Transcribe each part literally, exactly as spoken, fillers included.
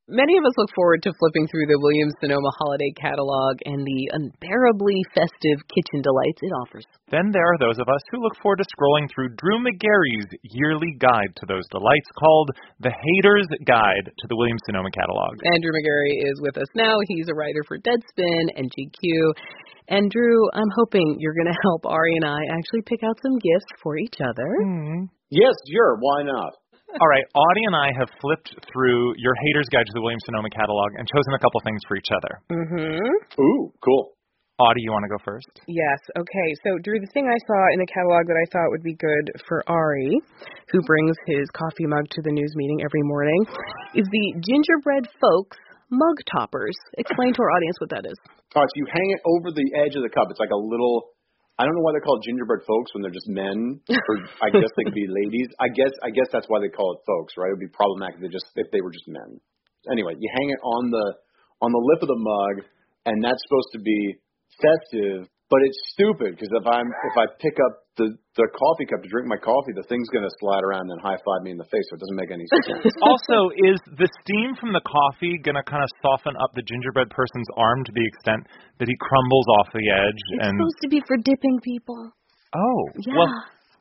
Many of us look forward to flipping through the Williams-Sonoma holiday catalog and the unbearably festive kitchen delights it offers. Then there are those of us who look forward to scrolling through Drew Magary's yearly guide to those delights called The Hater's Guide to the Williams-Sonoma Catalog. Andrew Magary is with us now. He's a writer for Deadspin and G Q. And Drew, I'm hoping you're going to help Ari and I actually pick out some gifts for each other. Mm. Yes, sure. Why not? All right, Audie and I have flipped through your Hater's Guide to the Williams-Sonoma Catalog and chosen a couple things for each other. Mm-hmm. Ooh, cool. Audie, you want to go first? Yes, okay. So, Drew, the thing I saw in the catalog that I thought would be good for Ari, who brings his coffee mug to the news meeting every morning, is the Gingerbread Folks mug toppers. Explain to our audience what that is. All right, so you hang it over the edge of the cup. It's like a little... I don't know why they're called gingerbread folks when they're just men, or I guess they could be ladies. I guess I guess that's why they call it folks, right? It would be problematic if they just if they were just men. Anyway, you hang it on the on the lip of the mug, and that's supposed to be festive, but it's stupid because if I'm if I pick up the the coffee cup to drink my coffee, the thing's gonna slide around and high five me in the face, so it doesn't make any sense. Also, is the steam from the coffee gonna kind of soften up the gingerbread person's arm to the extent that he crumbles off the edge? It's and supposed to be for dipping people. Oh, yeah. Well,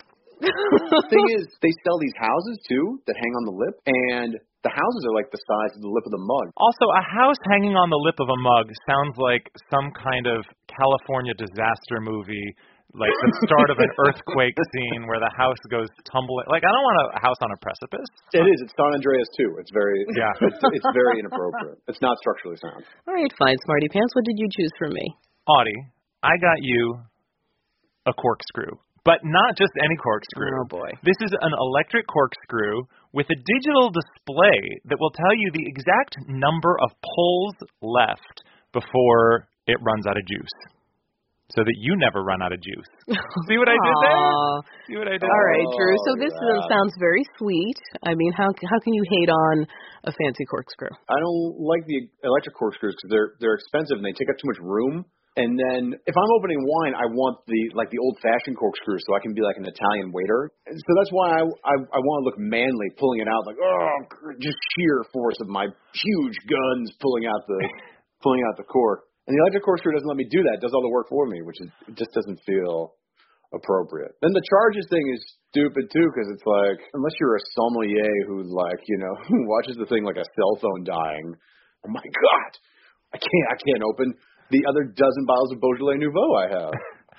the thing is, they sell these houses too that hang on the lip, and the houses are like the size of the lip of the mug. Also, a house hanging on the lip of a mug sounds like some kind of California disaster movie, like the start of an earthquake scene where the house goes tumbling. Like, I don't want a house on a precipice. It is. It's San Andreas too. It's very, yeah. It's, it's very inappropriate. It's not structurally sound. All right, fine, Smarty Pants. What did you choose for me? Audie, I got you a corkscrew. But not just any corkscrew. Oh, boy. This is an electric corkscrew with a digital display that will tell you the exact number of pulls left before it runs out of juice, so that you never run out of juice. See what I did there? See what I did? All right, Drew. So this yeah. sounds very sweet. I mean, how how can you hate on a fancy corkscrew? I don't like the electric corkscrews because they're they're expensive and they take up too much room. And then if I'm opening wine, I want the like the old-fashioned corkscrew so I can be like an Italian waiter. And so that's why I I, I want to look manly, pulling it out like oh, just sheer force of my huge guns pulling out the pulling out the cork. And the electric corkscrew doesn't let me do that. It does all the work for me, which is it just doesn't feel appropriate. Then the charges thing is stupid too because it's like unless you're a sommelier who like you know who watches the thing like a cell phone dying. Oh my God, I can't I can't open the other dozen bottles of Beaujolais Nouveau I have.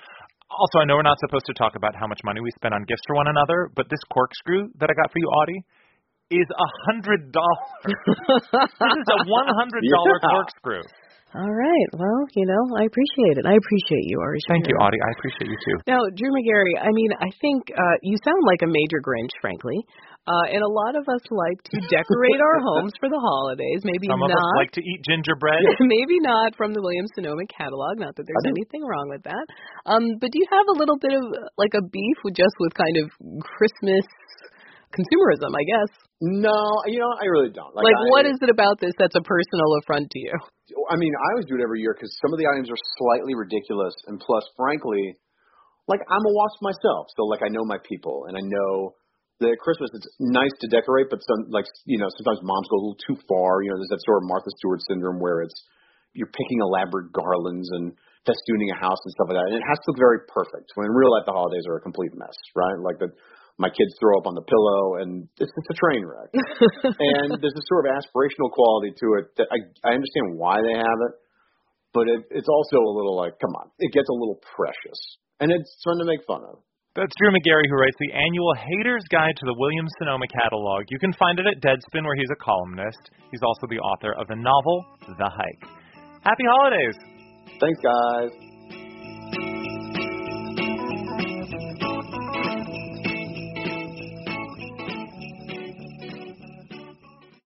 Also, I know we're not supposed to talk about how much money we spend on gifts for one another, but this corkscrew that I got for you, Audie, is a hundred dollars. This is a one hundred dollar yeah. corkscrew. All right. Well, you know, I appreciate it. I appreciate you, Ari. Thank you, Audie. I appreciate you, too. Now, Drew Magary, I mean, I think uh, you sound like a major Grinch, frankly. Uh, and a lot of us like to decorate our homes for the holidays. Maybe Some not. Some of us like to eat gingerbread. Maybe not from the Williams-Sonoma catalog. Not that there's anything wrong with that. Um, but do you have a little bit of, like, a beef with just with kind of Christmas consumerism, I guess? No, you know, I really don't. Like, like I, what is it about this that's a personal affront to you? I mean, I always do it every year because some of the items are slightly ridiculous, and plus, frankly, like, I'm a wasp myself, so, like, I know my people, and I know that at Christmas it's nice to decorate, but some, like, you know, sometimes moms go a little too far. You know, there's that sort of Martha Stewart syndrome where it's you're picking elaborate garlands and festooning a house and stuff like that, and it has to look very perfect, when in real life the holidays are a complete mess, right? Like, the my kids throw up on the pillow, and it's, it's a train wreck. And there's a sort of aspirational quality to it that I, I understand why they have it, but it, it's also a little like, come on, it gets a little precious. And it's fun to make fun of. That's Drew Magary, who writes the annual Hater's Guide to the Williams-Sonoma catalog. You can find it at Deadspin, where he's a columnist. He's also the author of the novel The Hike. Happy holidays! Thanks, guys.